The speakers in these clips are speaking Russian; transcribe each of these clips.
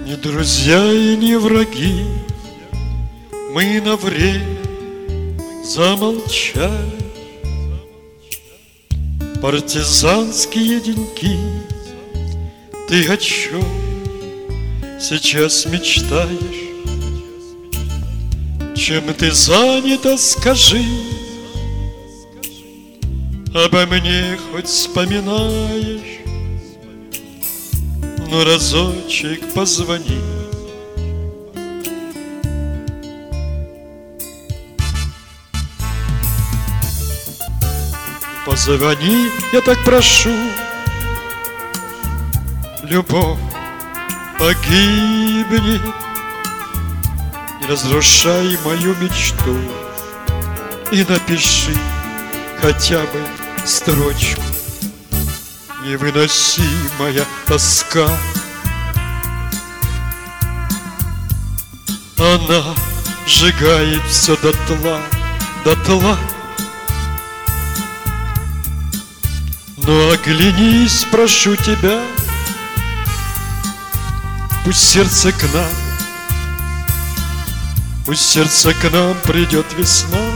Не друзья и не враги, мы на время замолчали. Партизанские деньки, ты о чем сейчас мечтаешь? Чем ты занята, скажи, обо мне хоть вспоминаешь? Ну, разочек позвони. Позвони, я так прошу. Любовь погибнет, не разрушай мою мечту. И напиши хотя бы строчку. Невыносимая тоска, она сжигает все дотла, дотла. Но оглянись, прошу тебя, пусть сердце к нам, пусть сердце к нам придет весна,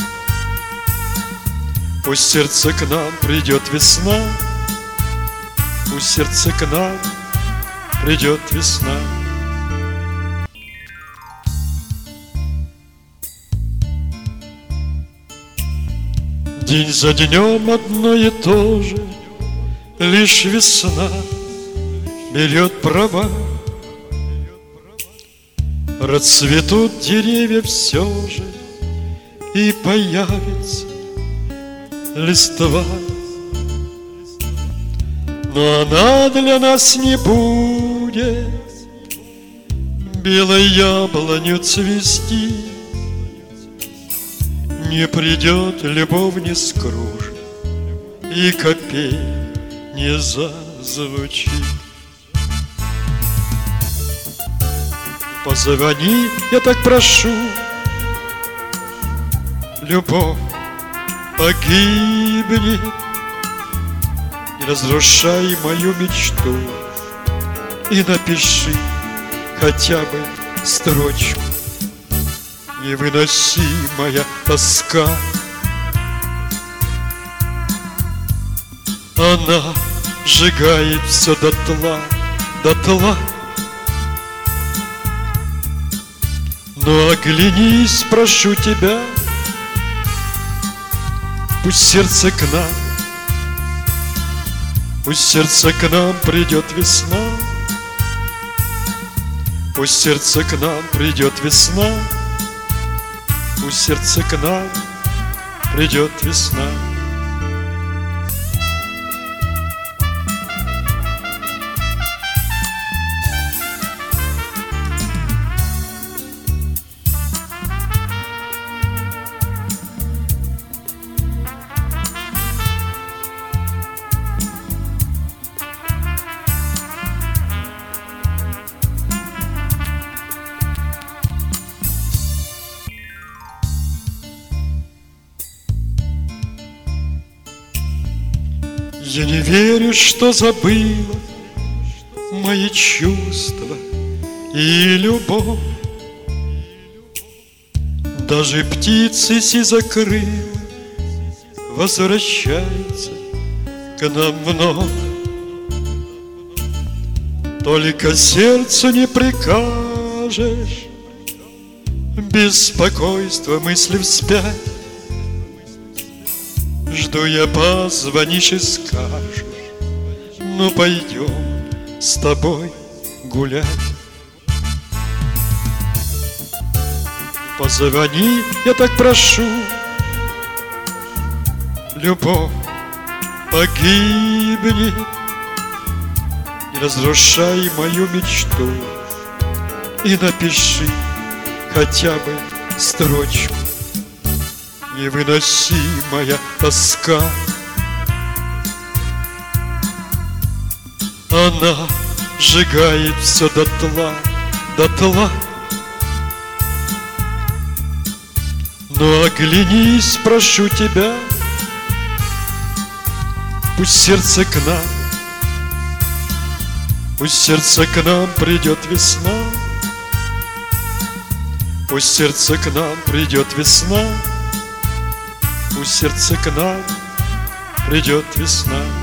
пусть сердце к нам придет весна, пусть сердце к нам придет весна. День за днем одно и то же, лишь весна берет права. Расцветут деревья все же, и появится листва. Но она для нас не будет белой яблонью цвести. Не придет любовь, не скружит, и копей не зазвучит. Позвони, я так прошу. Любовь погибнет, не разрушай мою мечту. И напиши хотя бы строчку. Невыносимая тоска, она сжигает все дотла, дотла. Но оглянись, прошу тебя, пусть сердце к нам, пусть сердце к нам придет весна, пусть сердце к нам придет весна, пусть сердце к нам придет весна. Я не верю, что забыла мои чувства и любовь. Даже птицы сизокрылые возвращаются к нам вновь. Только сердцу не прикажешь беспокойство мысли вспять. Жду я, позвонишь и скажешь: ну пойдем с тобой гулять. Позвони, я так прошу. Любовь погибнет, не разрушай мою мечту. И напиши хотя бы строчку. Невыносимая тоска, она сжигает все дотла, дотла. Но оглянись, прошу тебя, пусть сердце к нам, Пусть в сердце к нам придет весна, пусть в сердце к нам придет весна, пусть в сердце к нам придет весна.